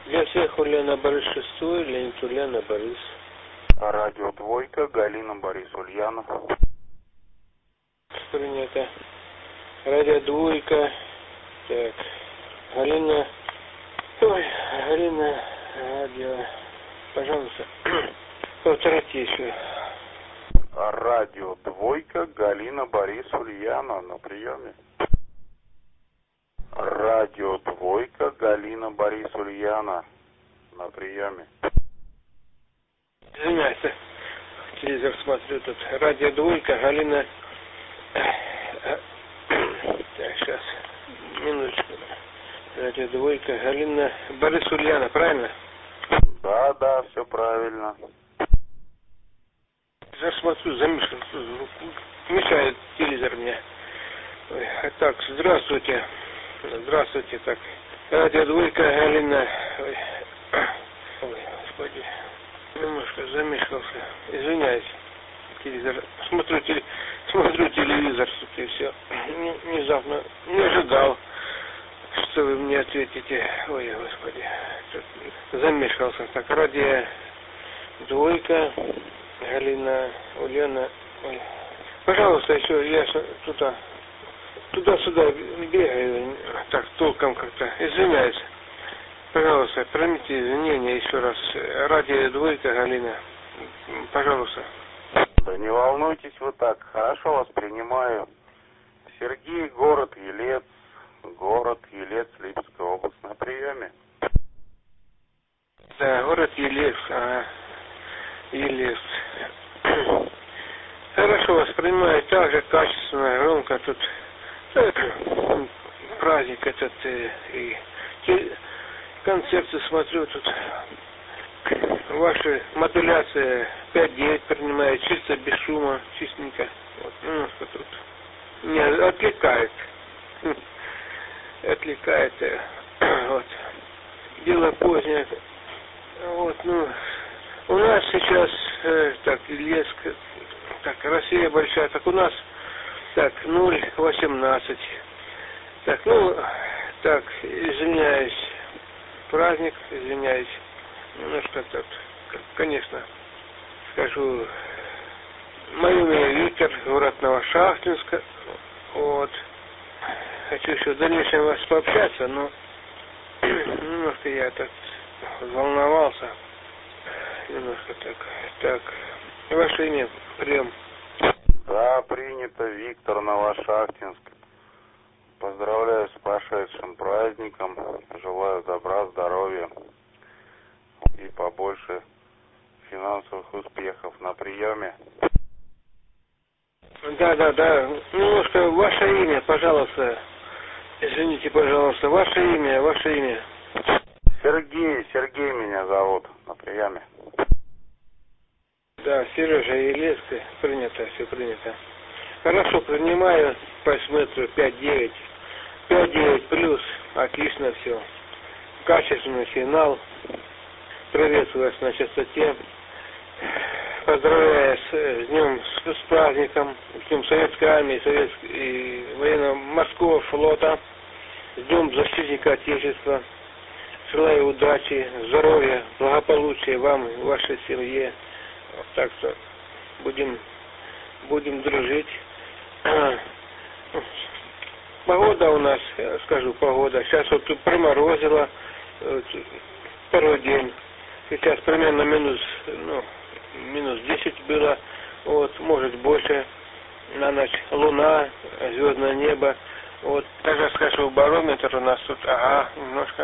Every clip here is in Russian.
Для всех Ульяна Борис шестой, Леонид Ульяна Борис. Радио Двойка, Галина Борис Ульяна. Принято. Радио Двойка. Так. Галина. Ой, Галина. Радио. Пожалуйста. Повторите еще. Радио Двойка, Галина Борис Ульяна на приеме. Радио Двойка, Галина Борис Ульяна на приеме. Извиняюсь, телевизор смотрю тут. Радио Двойка, Галина. Так, сейчас. Минуточку. Радио Двойка, Галина Борис Ульяна, правильно? Да, все правильно. Я смотрю, замешан. Мешает телевизор мне. Ой, так, здравствуйте. Здравствуйте, так. Радио Двойка, Галина. Ой, господи. Немножко замешался. Извиняюсь. Телевизор. Смотрю телевизор, и все. Внезапно не ожидал, что вы мне ответите. Ой, господи. Замешался. Так, радио Двойка, Галина Ульяна. Ой. Пожалуйста, еще я туда-сюда бегаю, так толком как-то. Извиняюсь. Пожалуйста, примите извинения еще раз. Радио Двойка, Галина. Пожалуйста. Да не волнуйтесь вы так, хорошо вас принимаю. Сергей, город Елец, Липецкая область на приеме. Да, город Елец, Елец. Хорошо вас принимаю, так же качественно, громко тут. Праздник этот и концерты смотрю тут. Ваша модуляция 5.9 принимает чисто, без шума, чистенько. Вот, немножко тут не отвлекает. Отвлекает. Вот. Дело позднее. Вот, ну, у нас сейчас, так, Ильеск, так, Россия большая, так у нас, так, 0,18. Так, ну, так, извиняюсь, праздник, извиняюсь, немножко так, конечно, скажу, мое имя Виктор, город Новошахтинск, вот, хочу еще в дальнейшем вас пообщаться, но немножко я так волновался, немножко так, ваше имя, прием. Да, принято, Виктор, Новошахтинск. Поздравляю с прошедшим праздником. Желаю добра, здоровья и побольше финансовых успехов на приеме. Да. Немножко ваше имя, пожалуйста. Извините, пожалуйста, ваше имя. Сергей меня зовут на приеме. Да, Сережа Елецкий, принято, все принято. Хорошо, принимаю, посмотрю, 5.9. 5.9 плюс, отлично все. Качественный сигнал. Приветствую вас на частоте. Поздравляю с днем, с праздником, с Днем Советской Армии и военно-морского флота, с Днем Защитника Отечества. Желаю удачи, здоровья, благополучия вам и вашей семье. Так что будем дружить. Погода у нас, я скажу, погода. Сейчас вот тут проморозило второй день. Сейчас примерно минус 10 было. Вот, может больше. На ночь луна, звездное небо. Вот, даже скажу, барометр у нас тут, немножко,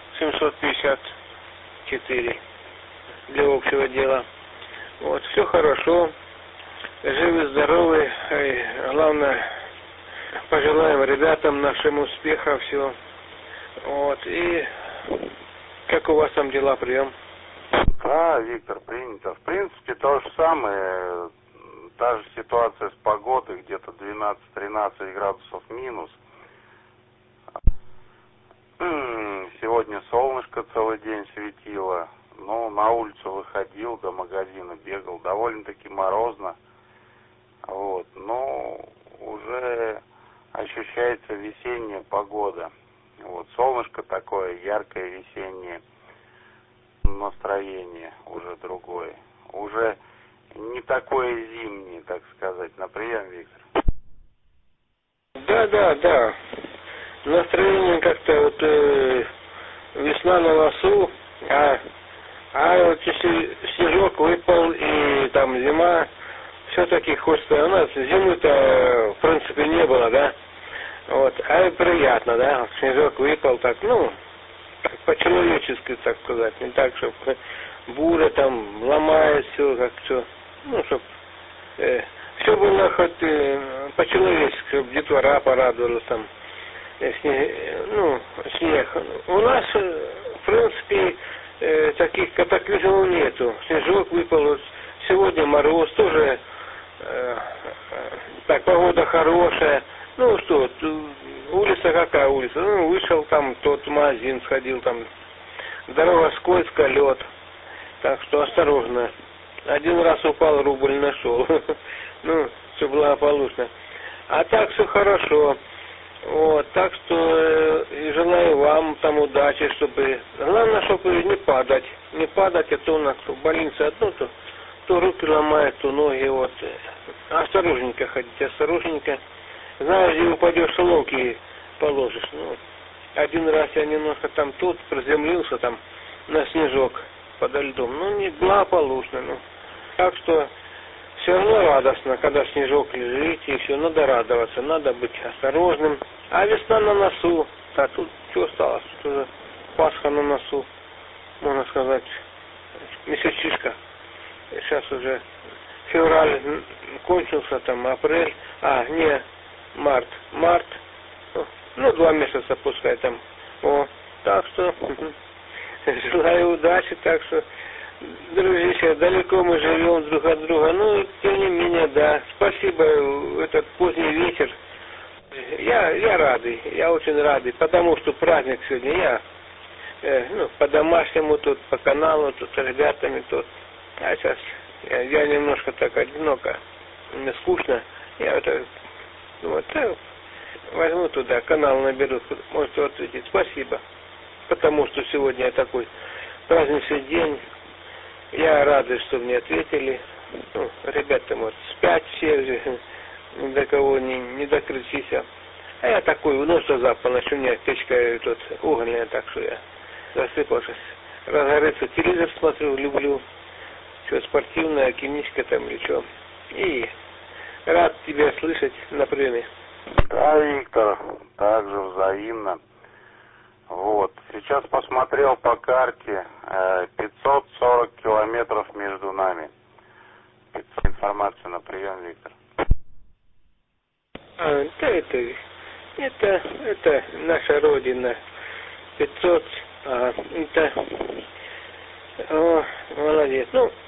754 для общего дела. Вот, все хорошо. Живы, здоровы. Главное, пожелаем ребятам нашим успеха, все. Вот, и как у вас там дела, прием? Да, Виктор, принято. В принципе, то же самое. Та же ситуация с погодой, где-то 12-13 градусов минус. Сегодня солнышко целый день светило. Ну, на улицу выходил, до магазина бегал. Довольно-таки морозно. Вот, но уже ощущается весенняя погода. Вот, солнышко такое яркое, весеннее. настроение уже другое. Уже не такое зимнее, так сказать, на прием, Виктор. Да. Настроение как-то вот весна на носу, а вот если снежок выпал и там зима, все-таки хочется, у нас зимы-то в принципе не было, да, вот, а приятно, да, вот снежок выпал так, ну, по-человечески, так сказать, не так, чтобы буря там ломает все, как все, ну, чтобы все было хоть по-человечески, чтобы детвора порадовалась там, снег. У нас, в принципе, таких катаклизмов нету. Снежок выпал, вот сегодня мороз, тоже так, погода хорошая. Ну что, улица какая улица? Ну, вышел там, тот магазин сходил, там, дорога скользкая, лед. Так что осторожно. Один раз упал, рубль нашел. Ну, все благополучно. А так все хорошо. Вот, так что желаю вам там удачи, чтобы... Главное, чтобы не падать. Не падать, а то у нас в больнице одно, то руки ломает, то ноги, вот. Осторожненько ходить, осторожненько. Знаешь, где упадешь, соломки положишь. Ну, один раз я немножко там тут приземлился, там, на снежок подо льдом. Ну, не благополучно, ну. Так что все равно радостно, когда снежок лежит, и все, надо радоваться, надо быть осторожным. А весна на носу, да, тут что осталось, тут уже Пасха на носу, можно сказать, месячишка. Сейчас уже февраль кончился, там апрель, март, ну 2 месяца пускай там. Так что желаю удачи, так что, друзья, далеко мы живем друг от друга, ну, тем не менее, да, спасибо, этот поздний вечер, я радый, я очень радый, потому что праздник сегодня, по-домашнему тут, по каналу, тут с ребятами тут, а сейчас я немножко так одиноко, мне скучно, я возьму туда, канал наберу, можете ответить, спасибо, потому что сегодня такой праздничный день. Я рад, что мне ответили. Ну, ребята, может, спят все же, ни до кого не докричися. А я такой, ну что завтра начну, у меня печка тут угольная, так что я засыпался. Разгорится, телевизор смотрю, люблю. Что, спортивная, кинишка там или что. И рад тебя слышать на приеме. Да, Виктор, также взаимно. Вот, сейчас посмотрел по карте, 540 километров между нами. Информация на прием, Виктор. Это наша родина. 500, молодец. Ну,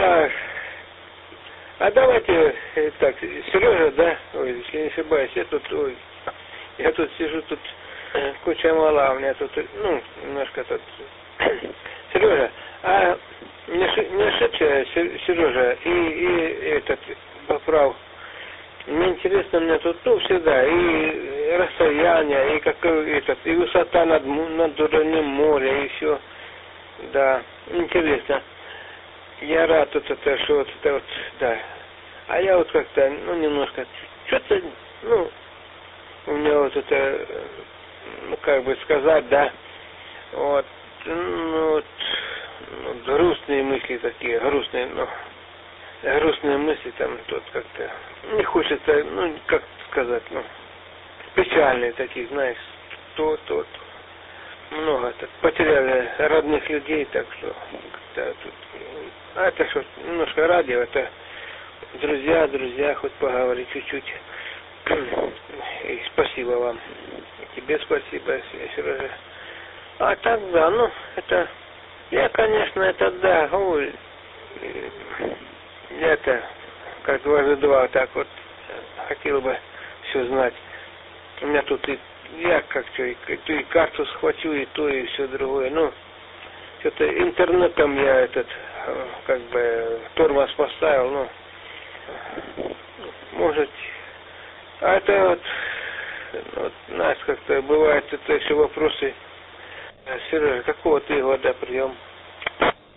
давайте так, Сережа, да, если не ошибаюсь, я тут сижу, тут куча мала, у меня тут, немножко тут. Сережа, не ошибся, Сережа, и этот, поправ. Мне интересно, мне тут, всегда, и расстояние, и высота над уровнем моря, и все. Да, интересно. Я рад что да. А я вот как-то, немножко, что-то, у меня вот это, как бы сказать, да, грустные мысли такие, грустные мысли там тут как-то, не хочется, как сказать, печальные такие, знаешь, много так, потеряли родных людей, так что как-то тут, это что, немножко радио, это друзья, хоть поговорить чуть-чуть. И спасибо вам. И тебе спасибо, Сережа. А так, да, это... Я, конечно, как дважды два, так вот, хотел бы все знать. У меня тут и карту схвачу, и то, и все другое. Что-то интернетом я тормоз поставил, может... А это знаешь, как-то бывает, это еще вопросы. Сережа, какого ты года прием?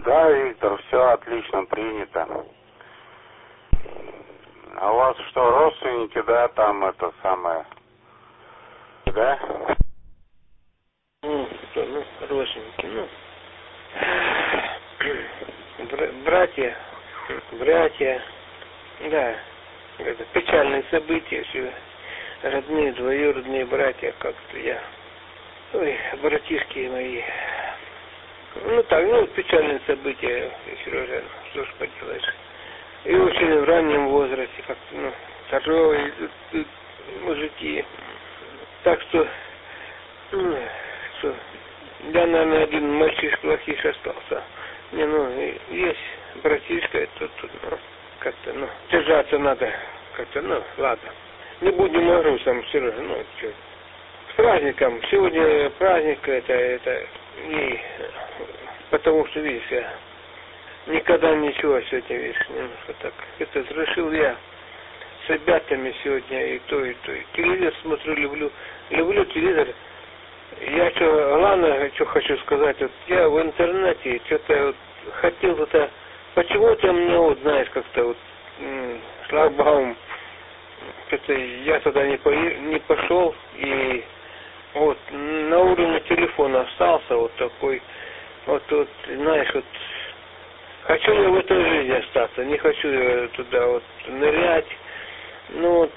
Да, Виктор, все отлично принято. А у вас что, родственники, да, там это самое, да? Ну, что, ну, родственники, ну, братья, да, это печальные события, все, родные, двоюродные братья, как-то я, ой, братишки мои, ну так, ну, печальные события, Сережа, что ж поделаешь. И очень в раннем возрасте, как-то, ну, здоровые мужики. Так что, ну, что, я, наверное, один мальчишка лохиш остался. Не, ну, есть братишка, это тут, ну, как-то, ну, держаться надо, как-то, ну, ладно. Не будем о грустном, Сережа, ну, что. С праздником. Сегодня праздник, это, и потому что, видишь, я никогда ничего сегодня, видишь, немножко так. Это решил я с ребятами сегодня и то, и то. И телевизор смотрю, люблю телевизор. Я что, главное, что хочу сказать, вот я в интернете что-то вот хотел это, почему-то мне вот, знаешь, как-то вот шлагбаум, что-то я туда не пошел, и вот на уровне телефона остался вот такой, вот, знаешь, вот, хочу я в этой жизни остаться, не хочу я туда вот нырять, ну вот,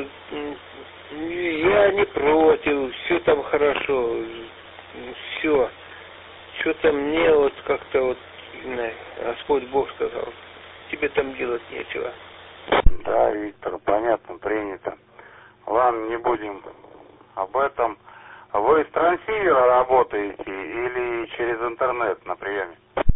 я не против, все там хорошо, все, что-то мне вот как-то вот, не знаю, Господь Бог сказал, тебе там делать нечего. Да, Виктор, понятно, принято. Ладно, не будем об этом. Вы с трансивера работаете или через интернет на приеме?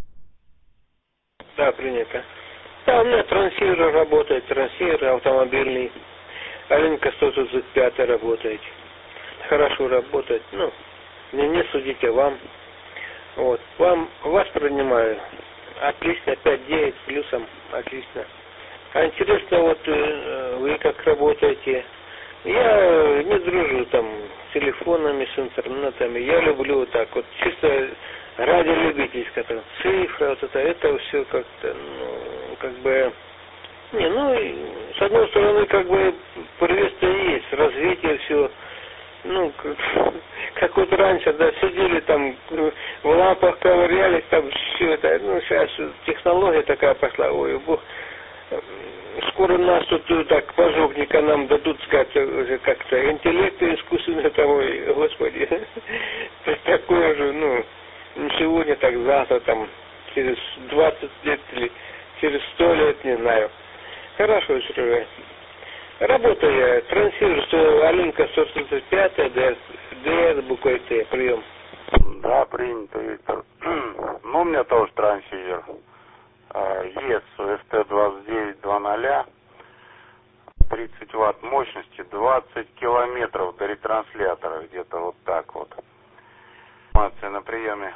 Да, принято. Да, у меня трансивер работает, трансивер автомобильный. Аленка 135 работает. Хорошо работает. Ну, не судите вам. Вот. Вас принимаю. Отлично, 5-9 плюсом. Отлично. А интересно, вот вы как работаете? Я не дружу там с телефонами, с интернетами. Я люблю вот так вот, чисто ради любительского, там, цифра, вот это все как-то, ну, как бы, не, ну, с одной стороны, как бы, приветствие есть, развитие все, ну, как вот раньше, да, сидели там, в лампах ковырялись, там, все это, ну, сейчас технология такая пошла, ой, бог, скоро нас тут так пожопника нам дадут, сказать, уже как-то интеллект искусственный, там, ой, господи, такое же, ну, не сегодня, так завтра, там, через 20 лет или через 100 лет, не знаю. Хорошо, Серега. Работаю я, трансивер, что Аленка 135, ДС буквой Т, прием. Да, принято, Виктор. Ну, у меня тоже трансивер. ЕС СТ-2900, 30 ватт мощности, 20 километров до ретранслятора, где-то вот так вот. Информация на приеме.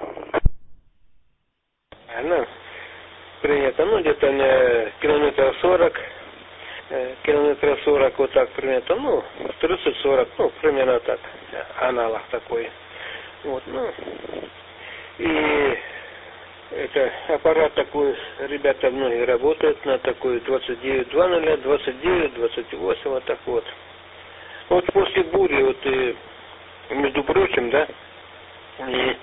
Ну, принято, ну, где-то километров 40, вот так принято, ну, 30-40, ну, примерно так, аналог такой. Вот, ну, и это аппарат такой, ребята многие работают на такой 29.00, 29.28, вот так вот. Вот после бури, вот, между прочим, да, и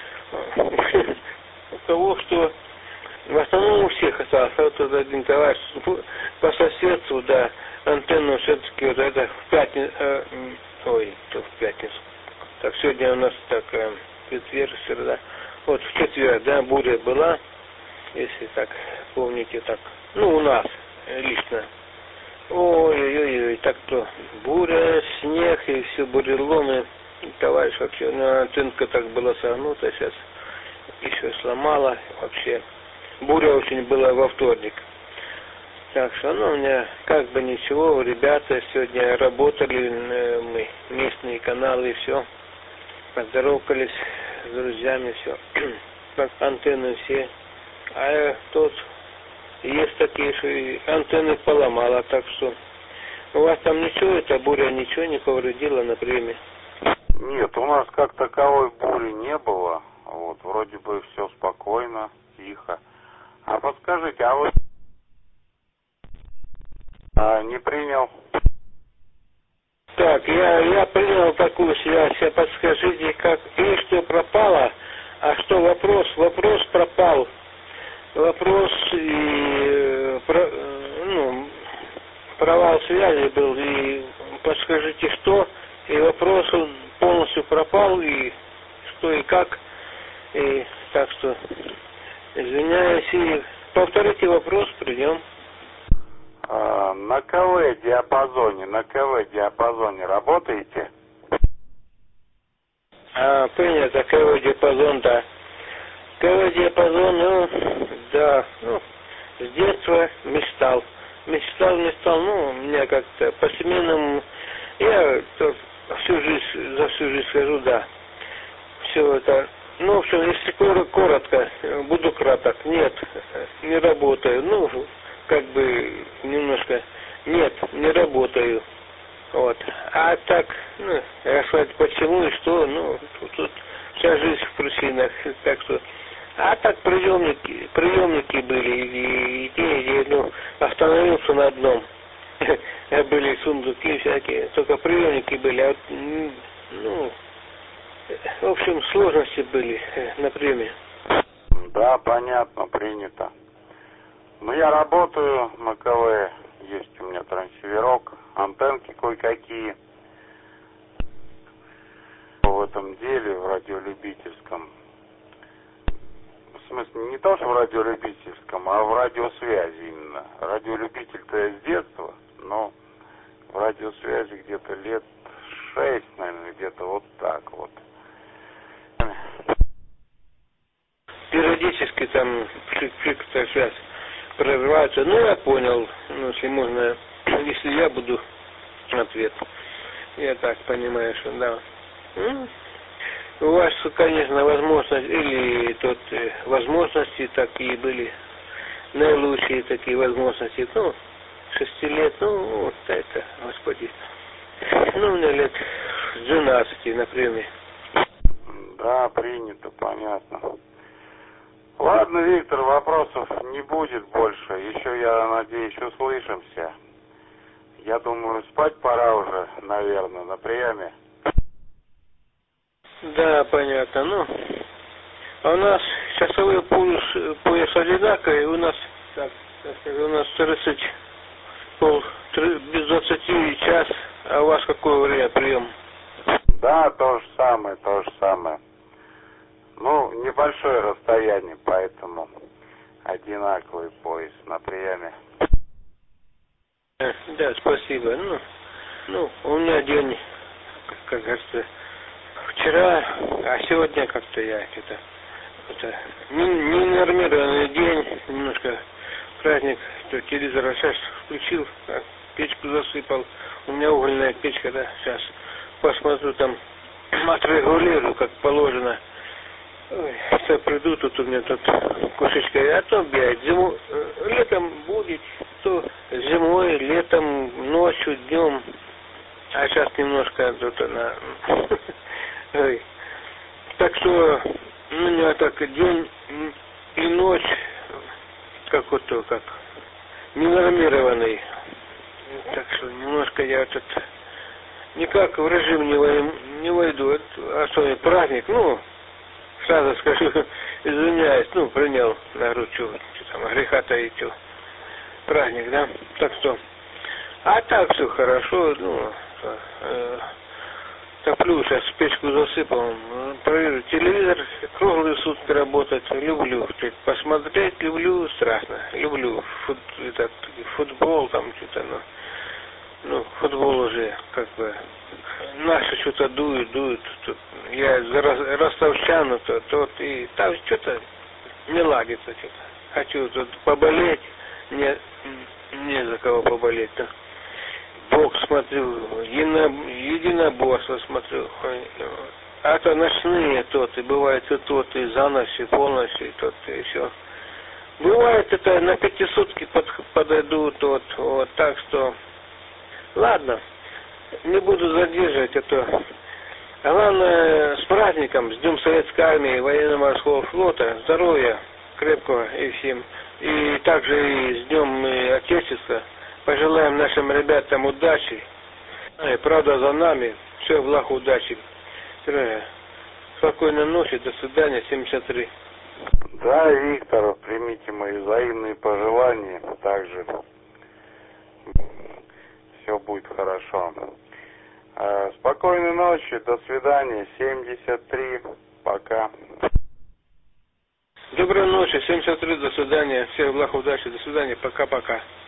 у того, что в основном у всех осталось, а вот один товарищ по соседству, да, антенну все-таки вот это в пятницу, в пятницу. Так, сегодня у нас так, четверг, среда. Вот в четверг, да, буря была, если так помните, так, ну, у нас лично. Ой-ой-ой, так-то буря, снег и все буреломы. Товарищ вообще, антенка так была согнута, сейчас еще сломала вообще. Буря очень была во вторник. Так что, ну, у меня как бы ничего, ребята сегодня работали, мы, местные каналы и все. Поздоровались с друзьями, все. Антенны все. А тут есть такие, что и антенны поломала, так что у вас там ничего, эта буря ничего не повредила на приеме? Нет, у нас как таковой бури не было. Вот, вроде бы все спокойно. тихо. А подскажите, а вы не принял? Так, я принял такую связь. А подскажите, как и что пропало, а что вопрос? Вопрос пропал. Вопрос и провал связи был. И подскажите, что? И вопрос он полностью пропал, и что и как. И так что извиняюсь, и повторите вопрос, придем. На КВ диапазоне работаете? Принято, КВ-диапазон, да. КВ-диапазон, да, с детства мечтал. Мечтал, у меня как-то по семейному, я за всю жизнь скажу, да. Все это, в общем, если коротко, буду краток, нет, не работаю, как бы немножко, нет, не работаю. Вот. А так, рассказать почему и что, тут вся жизнь в причинах, так что. А так приемники были, и остановился на одном. Были сундуки всякие, только приемники были, в общем, сложности были на приеме. Да, понятно, принято. Я работаю на КВ, есть у меня трансиверок, антенки кое-какие. В этом деле, в радиолюбительском. В смысле, не то, что в радиолюбительском, а в радиосвязи именно. Радиолюбитель-то я с детства, но в радиосвязи где-то лет 6, наверное, где-то вот так вот. Периодически там флик-флик связь прорывается. Я понял, если можно, если я буду ответ. Я так понимаю, что да. У вас, конечно, возможности такие были, наилучшие такие возможности. 6 лет, это, господи. У меня лет 12, например. Да, принято, понятно. Ладно, Виктор, вопросов не будет больше. Еще, я надеюсь, услышимся. Я думаю, спать пора уже, наверное, на приеме. Да, понятно. А у нас часовой пояс одинаковый, у нас 30, без 20 час, а у вас какое время прием? Да, то же самое. Небольшое расстояние, поэтому одинаковый пояс на приеме. Да, спасибо. У меня день, как говорится, вчера, а сегодня как-то я это ненормированный день, немножко праздник, телевизор сейчас включил, печку засыпал. У меня угольная печка, да, сейчас посмотрю там, отрегулирую, как положено. Все приду, тут у меня кошечка, а то опять летом будет, то зимой, летом, ночью, днем, а сейчас немножко тут она. Так что у меня так день и ночь, как ненормированный. Так что немножко я никак в режим не войду, особенно праздник, сразу скажу, извиняюсь, принял на грудь, что там, греха-то и праздник, да, так что, а так все хорошо, топлю, сейчас печку засыпал, проверю, телевизор круглые сутки работает, люблю, посмотреть люблю, страшно, люблю, футбол, там футбол уже, как бы, наши что-то дуют, тут, я за ростовчан, и там что-то не ладится, хочу тут поболеть, не за кого поболеть, да. Бокс смотрю, единоборство смотрю, а то ночные и бывает и за ночь, и полночь, и все. Бывает это на 5 сутки подойдут, вот, так что, ладно, не буду задерживать это. Главное, с праздником, с Днем Советской Армии и Военно-Морского флота, здоровья, крепкого и всем. И также и с Днем Отечества. Пожелаем нашим ребятам удачи. Правда за нами. Все, благ, удачи. Спокойной ночи, до свидания, 73. Да, Виктор, примите мои взаимные пожелания. Также все будет хорошо. Спокойной ночи, до свидания, 73, пока. Доброй ночи, 73, до свидания. Всех благ, удачи, до свидания, пока-пока.